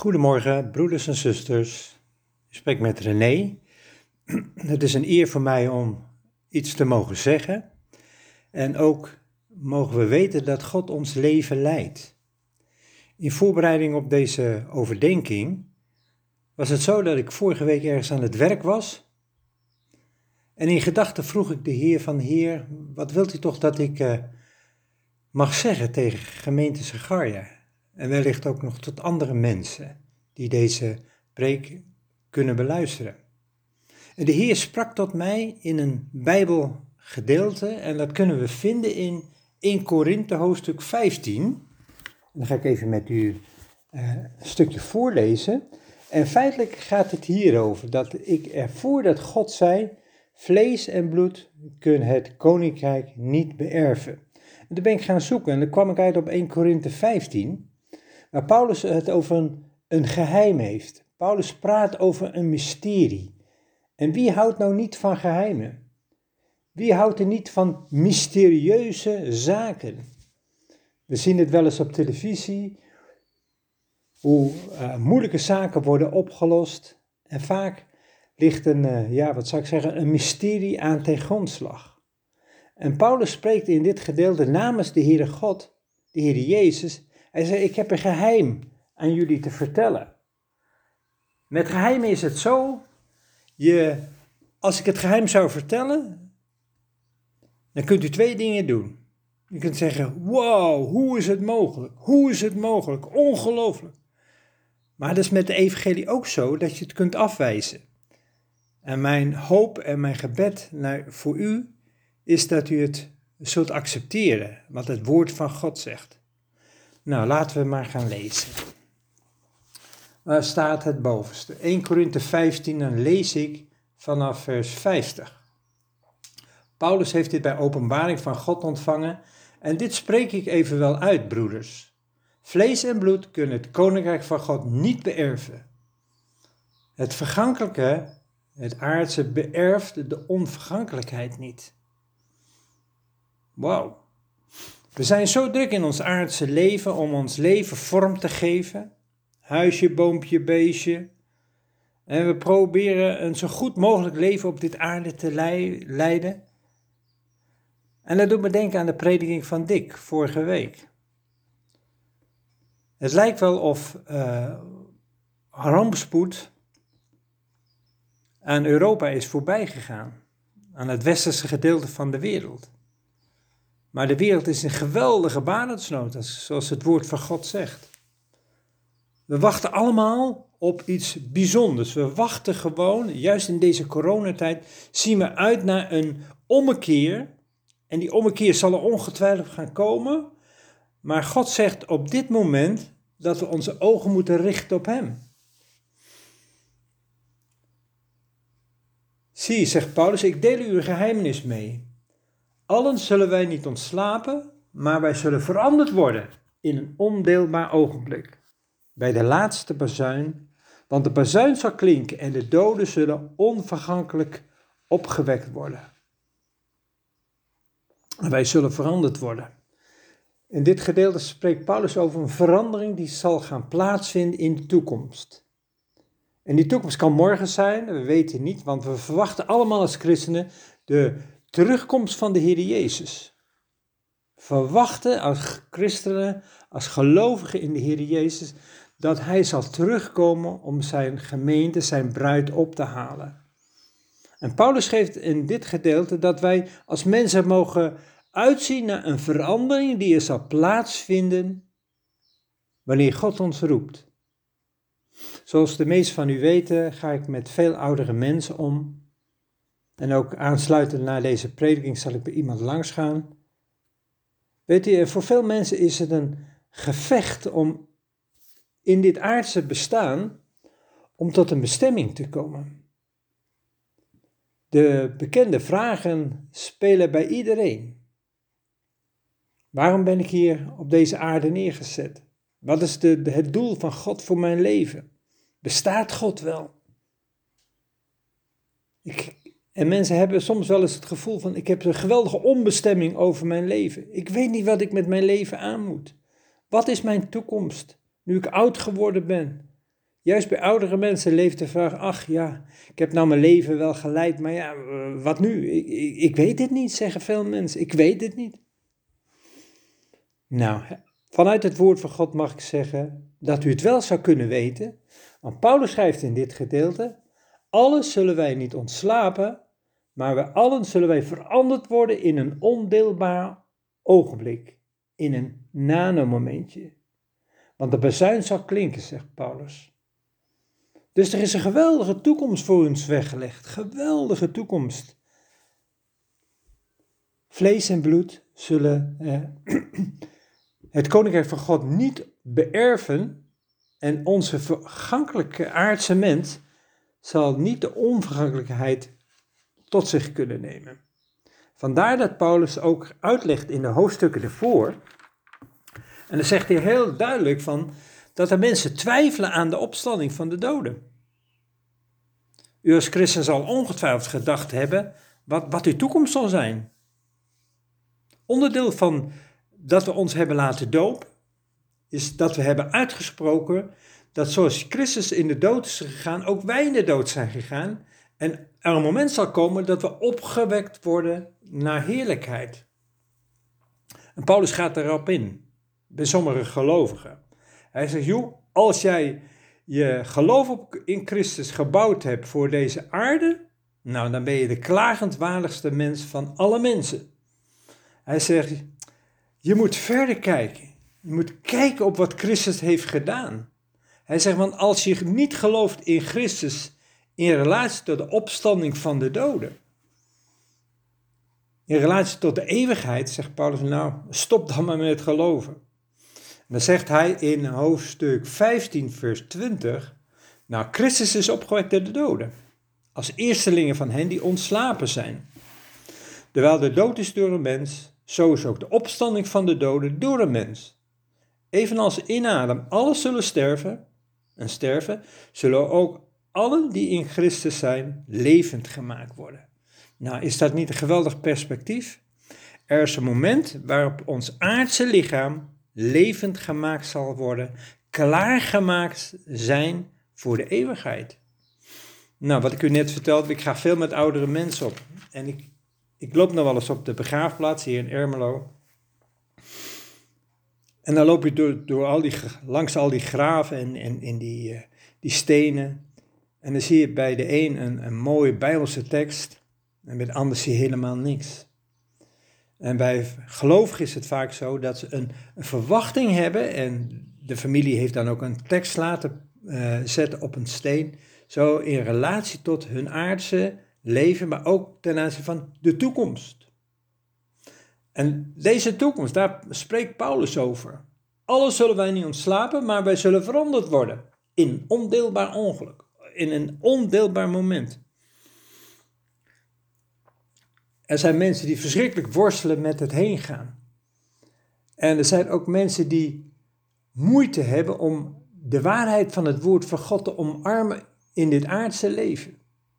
Goedemorgen, broeders en zusters. Ik spreek met René. Het is een eer voor mij om iets te mogen zeggen. En ook mogen we weten dat God ons leven leidt. In voorbereiding op deze overdenking was het zo dat ik vorige week ergens aan het werk was. En in gedachten vroeg ik de Heer van, Heer, wat wilt u toch dat ik mag zeggen tegen gemeente Sagarja? En wellicht ook nog tot andere mensen die deze preek kunnen beluisteren. En de Heer sprak tot mij in een Bijbelgedeelte en dat kunnen we vinden in 1 Korinthe hoofdstuk 15. En dan ga ik even met u een stukje voorlezen. En feitelijk gaat het hierover dat ik ervoor dat God zei, vlees en bloed kunnen het koninkrijk niet beërven. En toen ben ik gaan zoeken en dan kwam ik uit op 1 Korinthe 15, waar Paulus het over een geheim heeft. Paulus praat over een mysterie. En wie houdt nou niet van geheimen? Wie houdt er niet van mysterieuze zaken? We zien het wel eens op televisie, hoe moeilijke zaken worden opgelost. En vaak ligt een mysterie aan ten grondslag. En Paulus spreekt in dit gedeelte namens de Heere God, de Heere Jezus. Hij zei, ik heb een geheim aan jullie te vertellen. Met geheimen is het zo, als ik het geheim zou vertellen, dan kunt u twee dingen doen. Je kunt zeggen, wow, hoe is het mogelijk? Hoe is het mogelijk? Ongelooflijk. Maar dat is met de evangelie ook zo, dat je het kunt afwijzen. En mijn hoop en mijn gebed voor u is dat u het zult accepteren, wat het woord van God zegt. Nou, laten we maar gaan lezen. Waar staat het bovenste? 1 Korinthe 15, dan lees ik vanaf vers 50. Paulus heeft dit bij openbaring van God ontvangen en dit spreek ik even wel uit, broeders. Vlees en bloed kunnen het koninkrijk van God niet beërven. Het vergankelijke, het aardse, beërft de onvergankelijkheid niet. Wauw. We zijn zo druk in ons aardse leven om ons leven vorm te geven. Huisje, boompje, beestje. En we proberen een zo goed mogelijk leven op dit aarde te leiden. En dat doet me denken aan de prediking van Dick vorige week. Het lijkt wel of rampspoed aan Europa is voorbij gegaan. Aan het westerse gedeelte van de wereld. Maar de wereld is in geweldige barensnood, zoals het woord van God zegt. We wachten allemaal op iets bijzonders. We wachten gewoon, juist in deze coronatijd, zien we uit naar een ommekeer. En die ommekeer zal er ongetwijfeld gaan komen. Maar God zegt op dit moment dat we onze ogen moeten richten op Hem. Zie, zegt Paulus, ik deel u een geheimenis mee. Allen zullen wij niet ontslapen, maar wij zullen veranderd worden in een ondeelbaar ogenblik. Bij de laatste bazuin, want de bazuin zal klinken en de doden zullen onvergankelijk opgewekt worden. En wij zullen veranderd worden. In dit gedeelte spreekt Paulus over een verandering die zal gaan plaatsvinden in de toekomst. En die toekomst kan morgen zijn, we weten niet, want we verwachten allemaal als christenen de terugkomst van de Heer Jezus. Verwachten als christenen, als gelovigen in de Heer Jezus, dat Hij zal terugkomen om zijn gemeente, zijn bruid op te halen. En Paulus geeft in dit gedeelte dat wij als mensen mogen uitzien naar een verandering die er zal plaatsvinden wanneer God ons roept. Zoals de meesten van u weten, ga ik met veel oudere mensen om. En ook aansluitend na deze prediking zal ik bij iemand langs gaan. Weet u, voor veel mensen is het een gevecht om in dit aardse bestaan, om tot een bestemming te komen. De bekende vragen spelen bij iedereen. Waarom ben ik hier op deze aarde neergezet? Wat is het doel van God voor mijn leven? Bestaat God wel? En mensen hebben soms wel eens het gevoel van, ik heb een geweldige onbestemming over mijn leven. Ik weet niet wat ik met mijn leven aan moet. Wat is mijn toekomst, nu ik oud geworden ben? Juist bij oudere mensen leeft de vraag, ach ja, ik heb nou mijn leven wel geleid, maar ja, wat nu? Ik weet het niet, zeggen veel mensen. Ik weet het niet. Nou, vanuit het woord van God mag ik zeggen dat u het wel zou kunnen weten. Want Paulus schrijft in dit gedeelte, alles zullen wij niet ontslapen, maar wij allen zullen wij veranderd worden in een ondeelbaar ogenblik, in een nanomomentje. Want de bazuin zal klinken, zegt Paulus. Dus er is een geweldige toekomst voor ons weggelegd, geweldige toekomst. Vlees en bloed zullen het koninkrijk van God niet beërven en onze vergankelijke aardse mens zal niet de onvergankelijkheid tot zich kunnen nemen. Vandaar dat Paulus ook uitlegt in de hoofdstukken ervoor, en dan zegt hij heel duidelijk van, dat er mensen twijfelen aan de opstanding van de doden. U als christen zal ongetwijfeld gedacht hebben wat uw toekomst zal zijn. Onderdeel van dat we ons hebben laten dopen, is dat we hebben uitgesproken dat zoals Christus in de dood is gegaan, ook wij in de dood zijn gegaan. En er een moment zal komen dat we opgewekt worden naar heerlijkheid. En Paulus gaat erop in, bij sommige gelovigen. Hij zegt, joh, als jij je geloof in Christus gebouwd hebt voor deze aarde, nou dan ben je de klagendwaardigste mens van alle mensen. Hij zegt, je moet verder kijken. Je moet kijken op wat Christus heeft gedaan. Hij zegt, want als je niet gelooft in Christus in relatie tot de opstanding van de doden, in relatie tot de eeuwigheid, zegt Paulus, nou, stop dan maar met het geloven. En dan zegt hij in hoofdstuk 15, vers 20, nou, Christus is opgewekt uit de doden, als eerstelingen van hen die ontslapen zijn. Terwijl de dood is door een mens, zo is ook de opstanding van de doden door een mens. Evenals in Adam alles zullen sterven, zullen ook allen die in Christus zijn levend gemaakt worden. Nou, is dat niet een geweldig perspectief? Er is een moment waarop ons aardse lichaam levend gemaakt zal worden, klaargemaakt zijn voor de eeuwigheid. Nou, wat ik u net vertelde, ik ga veel met oudere mensen op. En ik loop nog wel eens op de begraafplaats hier in Ermelo. En dan loop je langs al die graven en die stenen. En dan zie je bij de een mooie Bijbelse tekst. En bij de ander zie je helemaal niks. En bij gelovigen is het vaak zo dat ze een verwachting hebben. En de familie heeft dan ook een tekst laten zetten op een steen. Zo in relatie tot hun aardse leven, maar ook ten aanzien van de toekomst. En deze toekomst, daar spreekt Paulus over. Alles zullen wij niet ontslapen, maar wij zullen veranderd worden. In een ondeelbaar ongeluk. In een ondeelbaar moment. Er zijn mensen die verschrikkelijk worstelen met het heen gaan. En er zijn ook mensen die moeite hebben om de waarheid van het woord van God te omarmen in dit aardse leven.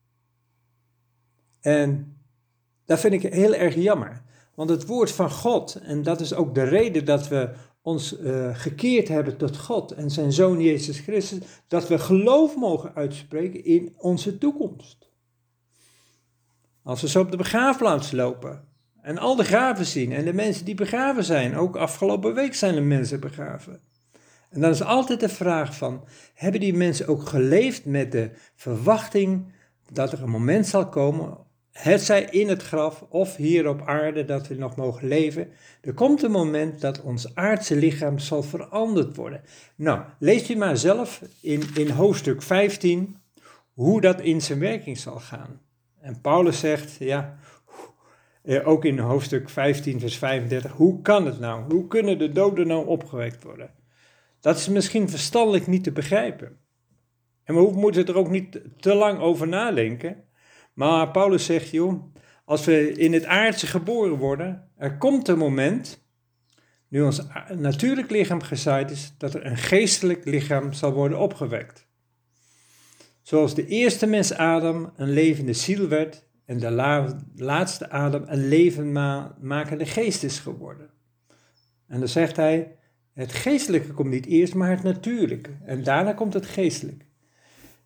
En dat vind ik heel erg jammer. Want het woord van God, en dat is ook de reden dat we ons gekeerd hebben tot God en zijn Zoon Jezus Christus, dat we geloof mogen uitspreken in onze toekomst. Als we zo op de begraafplaats lopen en al de graven zien en de mensen die begraven zijn, ook afgelopen week zijn er mensen begraven. En dan is altijd de vraag van, hebben die mensen ook geleefd met de verwachting dat er een moment zal komen, hetzij in het graf of hier op aarde, dat we nog mogen leven. Er komt een moment dat ons aardse lichaam zal veranderd worden. Nou, leest u maar zelf in hoofdstuk 15 hoe dat in zijn werking zal gaan. En Paulus zegt, ja, ook in hoofdstuk 15 vers 35, hoe kan het nou? Hoe kunnen de doden nou opgewekt worden? Dat is misschien verstandelijk niet te begrijpen. En we moeten er ook niet te lang over nadenken. Maar Paulus zegt, joh, als we in het aardse geboren worden, er komt een moment, nu ons natuurlijk lichaam gezaaid is, dat er een geestelijk lichaam zal worden opgewekt. Zoals de eerste mens Adam een levende ziel werd en de laatste Adam een levenmakende geest is geworden. En dan zegt hij, het geestelijke komt niet eerst, maar het natuurlijke. En daarna komt het geestelijke.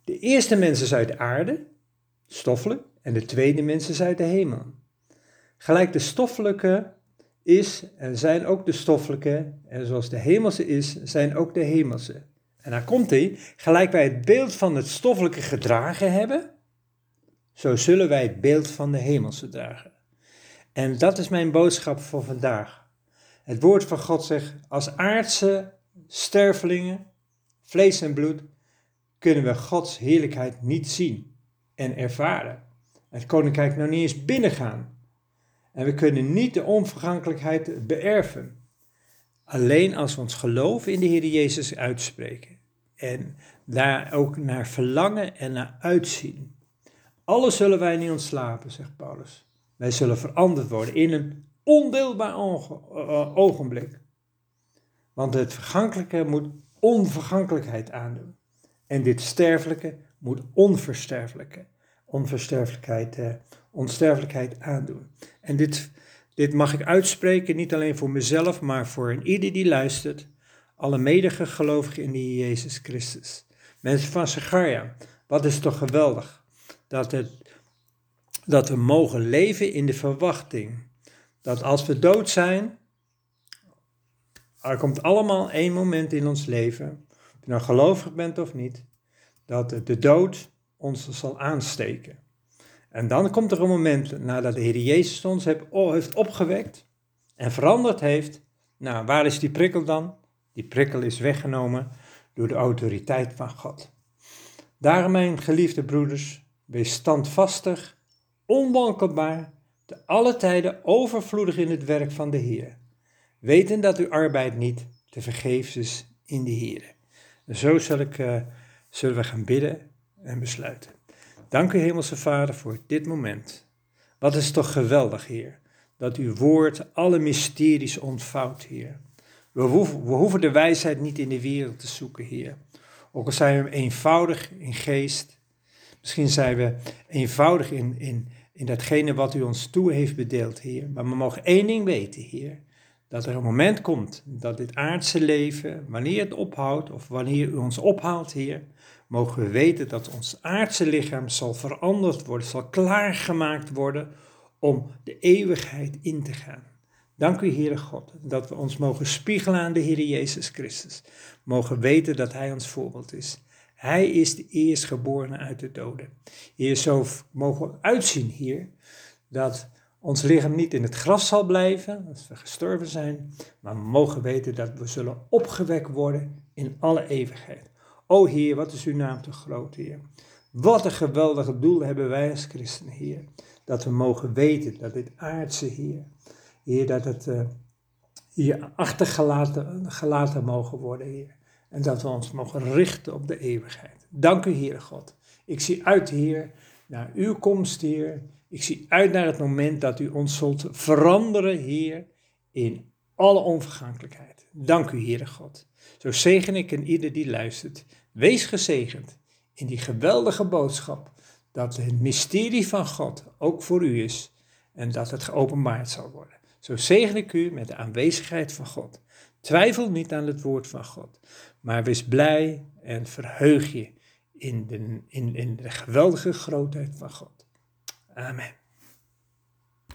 De eerste mens is uit de aarde, stoffelijk, en de tweede mens is uit de hemel. Gelijk de stoffelijke is en zijn ook de stoffelijke, en zoals de hemelse is, zijn ook de hemelse. En daar komt hij, gelijk wij het beeld van het stoffelijke gedragen hebben, zo zullen wij het beeld van de hemelse dragen. En dat is mijn boodschap voor vandaag. Het woord van God zegt, als aardse stervelingen, vlees en bloed, kunnen we Gods heerlijkheid niet zien en ervaren. Het koninkrijk nog niet eens binnengaan. En we kunnen niet de onvergankelijkheid beërven. Alleen als we ons geloof in de Heer Jezus uitspreken. En daar ook naar verlangen en naar uitzien. Alles zullen wij niet ontslapen, zegt Paulus. Wij zullen veranderd worden in een ondeelbaar ogenblik. Want het vergankelijke moet onvergankelijkheid aandoen. En dit sterfelijke moet onsterfelijkheid aandoen. En dit mag ik uitspreken, niet alleen voor mezelf, maar voor een ieder die luistert. Alle medegelovigen in de Heer Jezus Christus. Mensen van Zacharia, wat is toch geweldig. Dat we mogen leven in de verwachting. Dat als we dood zijn, er komt allemaal één moment in ons leven, of je nou gelovig bent of niet, dat de dood ons zal aansteken. En dan komt er een moment nadat de Heer Jezus ons heeft opgewekt en veranderd heeft. Nou, waar is die prikkel dan? Die prikkel is weggenomen door de autoriteit van God. Daarom, mijn geliefde broeders, wees standvastig, onwankelbaar, te alle tijden overvloedig in het werk van de Heer. Weten dat uw arbeid niet te vergeefs is in de Heer. En zo zullen we gaan bidden en besluiten. Dank u, Hemelse Vader, voor dit moment. Wat is toch geweldig, Heer, dat uw woord alle mysteries ontvouwt, Heer. We hoeven de wijsheid niet in de wereld te zoeken, Heer. Ook al zijn we eenvoudig in geest, misschien zijn we eenvoudig in datgene wat u ons toe heeft bedeeld, Heer. Maar we mogen één ding weten, Heer, dat er een moment komt dat dit aardse leven, wanneer het ophoudt of wanneer u ons ophaalt, Heer, mogen we weten dat ons aardse lichaam zal veranderd worden, zal klaargemaakt worden om de eeuwigheid in te gaan. Dank u, Heere God, dat we ons mogen spiegelen aan de Heer Jezus Christus. Mogen weten dat Hij ons voorbeeld is. Hij is de eerstgeborene uit de doden. Heer, zo mogen we uitzien, Heer, dat ons lichaam niet in het graf zal blijven, als we gestorven zijn, maar we mogen weten dat we zullen opgewekt worden in alle eeuwigheid. O Heer, wat is uw naam te groot, Heer. Wat een geweldig doel hebben wij als christenen, Heer. Dat we mogen weten dat dit aardse, Heer, dat het hier achtergelaten mogen worden, Heer. En dat we ons mogen richten op de eeuwigheid. Dank u, Heere God. Ik zie uit, Heer, naar uw komst, Heer. Ik zie uit naar het moment dat u ons zult veranderen, Heer, in alle onvergankelijkheid. Dank u, Heere God. Zo zegen ik en ieder die luistert. Wees gezegend in die geweldige boodschap dat het mysterie van God ook voor u is en dat het geopenbaard zal worden. Zo zegen ik u met de aanwezigheid van God. Twijfel niet aan het woord van God, maar wees blij en verheug je in de geweldige grootheid van God. Amen.